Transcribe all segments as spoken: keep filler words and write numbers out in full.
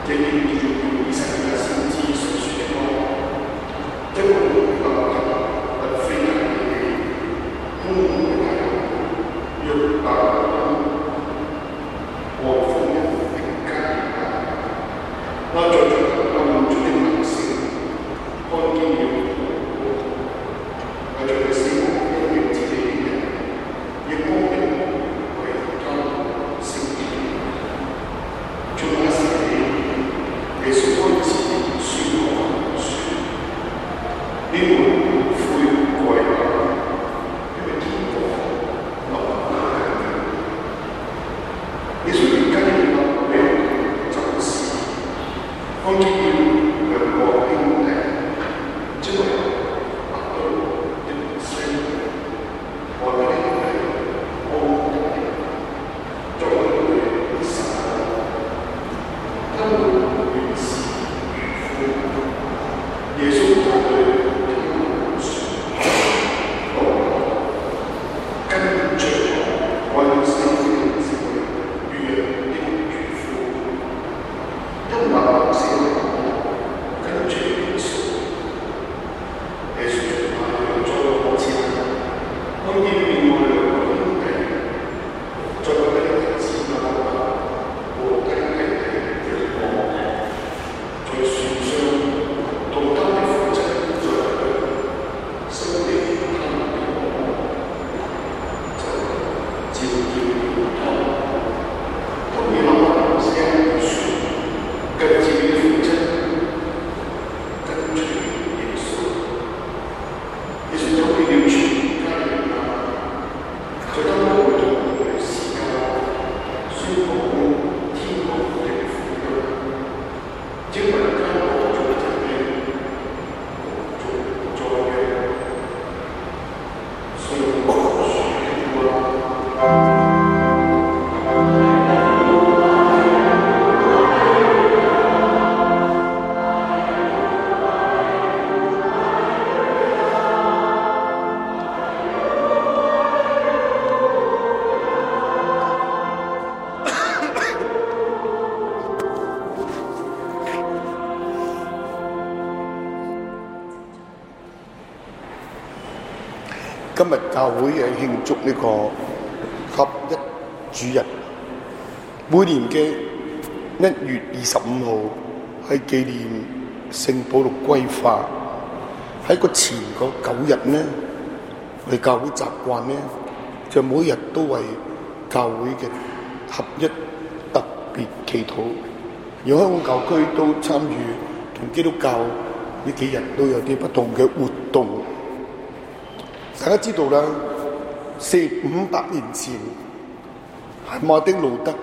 今日教會係慶祝呢個合一主日，每年嘅一月二十五號係紀念聖保祿歸化。喺個前嗰九日呢，我哋教會習慣呢，就每日都為教會嘅合一特別祈禱。而香港教區都參與同基督教呢幾日都有啲不同嘅活動。大家知道啦，四五百年前係馬丁路德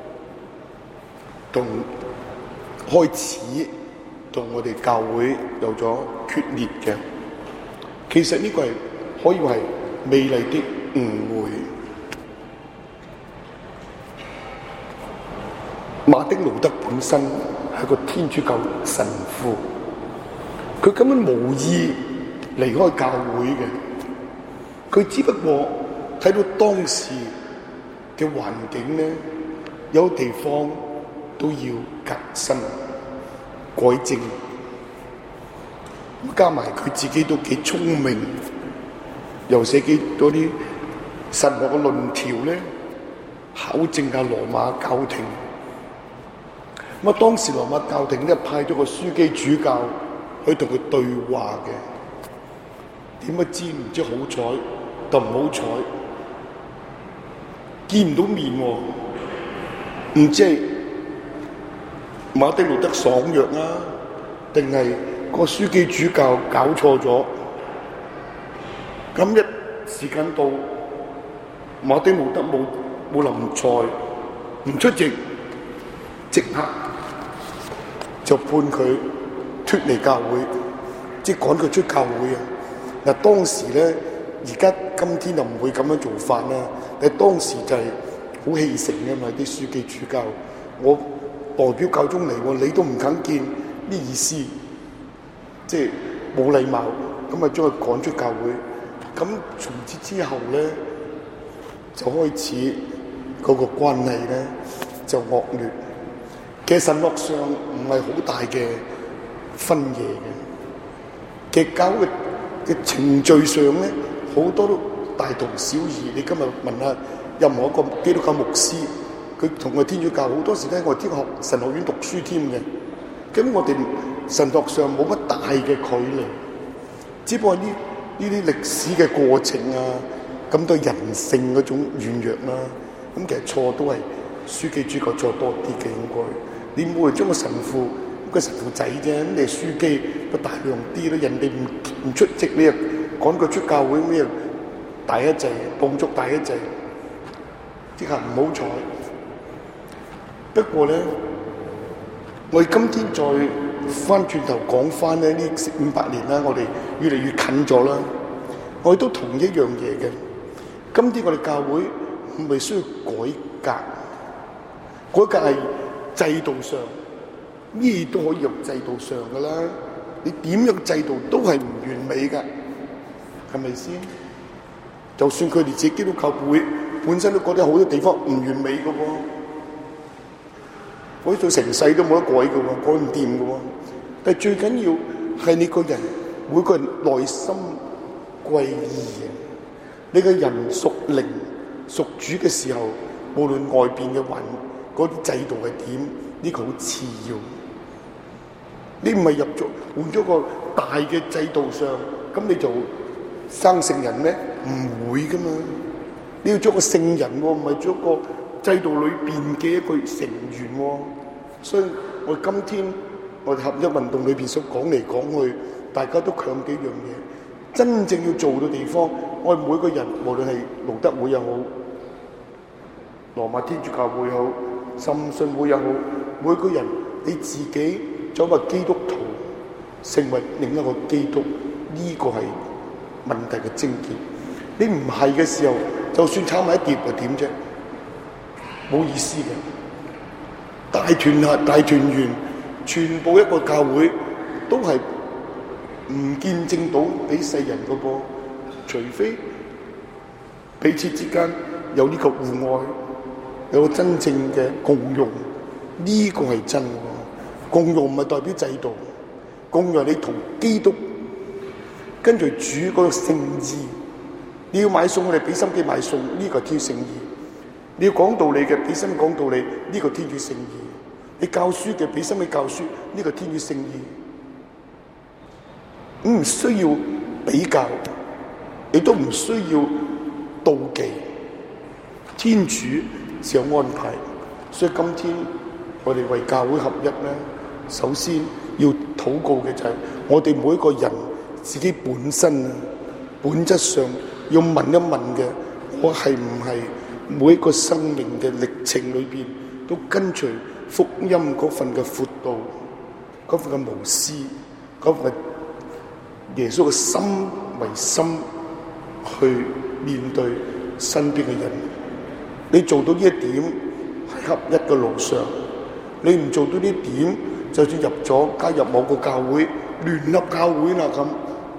同開始同我哋教會有咗決裂嘅。其實呢個係可以話係美麗的誤會。馬丁路德本身係個天主教神父，佢根本無意離開教會嘅。佢只不過睇到當時嘅環境呢，有地方都要革新改正，加埋佢自己都幾聰明，又寫幾多啲神學嘅論條呢，考證下羅馬教廷。咁啊，當時羅馬教廷呢派咗個樞機主教去同佢對話嘅，點不知唔知好彩就唔好彩，見唔到面喎，唔知係馬丁路德爽約啊，定係個樞機主教搞錯咗？咁一時間到，馬丁路德冇冇臨在，唔出席，即刻就判佢脫離教會，即係趕佢出教會啊！嗱，當時咧。而家今天就唔會咁樣做法啦，但係當時就係好氣盛嘅嘛，啲樞機主教，我代表教宗嚟喎，你都唔肯見，咩意思？即係冇禮貌，咁啊將佢趕出教會。咁從此之後咧，就開始嗰個關係咧就惡劣。 其實神學上唔係好大嘅分野嘅，其實教會嘅程序上咧好多都大同小異。你今日問下任何一個基督教牧師，佢同我天主教好多時咧，我哋學神學院讀書添嘅，咁我哋神學上冇乜大嘅距離，只不過呢呢啲歷史嘅過程啊，咁對人性嗰種軟弱啦，咁其實錯都係書記主教錯多啲嘅應該。你冇嚟將個神父個神父仔啫，咁你係書記咪大量啲咯？人哋唔唔出席，你又趕佢出教會，咩大一滯，放足大一滯，即係唔好彩。不過咧，我哋今天再翻轉頭講翻咧，呢五百年啦，我哋越嚟越近咗啦。我哋都同一樣嘢嘅。今天我哋教會唔係需要改革，改革係制度上，咩都可以用制度上噶啦。你點樣制度都係唔完美噶，係咪先？就算佢哋自己基督教會本身都覺得好多地方唔完美噶喎，改到成世都冇得改噶喎，改唔掂噶喎。但係最緊要係你個人，每個人內心歸依嘅。你個人屬靈屬主嘅時候，無論外邊嘅環嗰啲制度係點，呢、這個好次要。你唔係入咗換咗個大嘅制度上，咁你就生聖人咩？唔會噶嘛。你要做個聖人喎，唔係做個制度裏邊嘅一個成員喎。所以我今天我哋合一運動裏邊所講嚟講去，大家都強幾樣嘢。真正要做嘅地方，我哋每個人，無論係路德會又好，羅馬天主教會又好，浸信會又好，每個人你自己作為基督徒，成為另一個基督，呢、這個係問題嘅症結。你唔係嘅時候，就算炒埋一碟又點啫？冇意思嘅。大團合、大團圓，全部一個教會都係唔見證到俾世人個噃，除非彼此之間有呢個互愛，有個真正嘅共融，呢、這個係真嘅。共融唔係代表制度，共融你同基督跟住主嗰個聖意。你要買餸，我哋俾心機買餸，呢、這個係天聖意。你要講道理嘅，俾心機講道理，呢、這個天主聖意。你教書嘅，俾心機教書，呢、這個天主聖意。唔需要比較，你都唔需要妒忌，天主是有安排。所以今天我哋為教會合一咧，首先要禱告嘅就係我哋每一個人自己本身啊，本質上要問一問嘅，我係唔係每一個生命嘅歷程裏邊都跟隨福音嗰份嘅闊度，嗰份嘅無私，嗰份嘅耶穌嘅心為心去面對身邊嘅人。你做到呢一點喺合一嘅路上，你唔做到呢點，就算入咗加入某個教會聯合教會啦咁，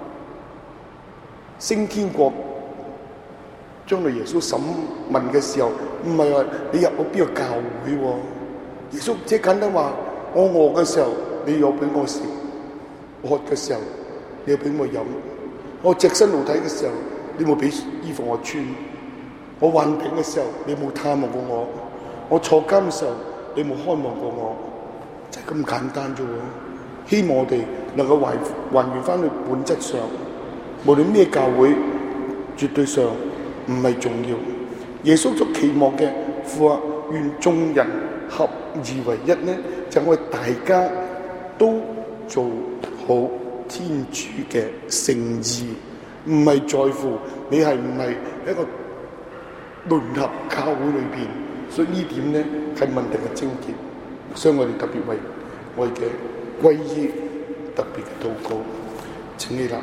升天國將來耶穌審問嘅時候，唔係話你入到邊個教會喎？耶穌即係簡單話，我餓嘅時候你有俾我食，渴嘅時候你要俾我飲，我隻身露體嘅時候你冇俾衣服我穿，我患病嘅時候你冇探望過我，我坐監嘅時候你冇看望過我，就係咁簡單啫喎。希望我哋能夠還還原翻去本質上，無論咩教會，絕對上唔係重要。耶穌所期望嘅，父啊，願眾人合而為一呢，就係我哋大家都做好天主嘅聖意，唔係在乎你係唔係一個聯合教會裏邊，所以呢點呢係問題嘅症結。所以我哋特別為我哋嘅歸依特別嘅禱告，請你立。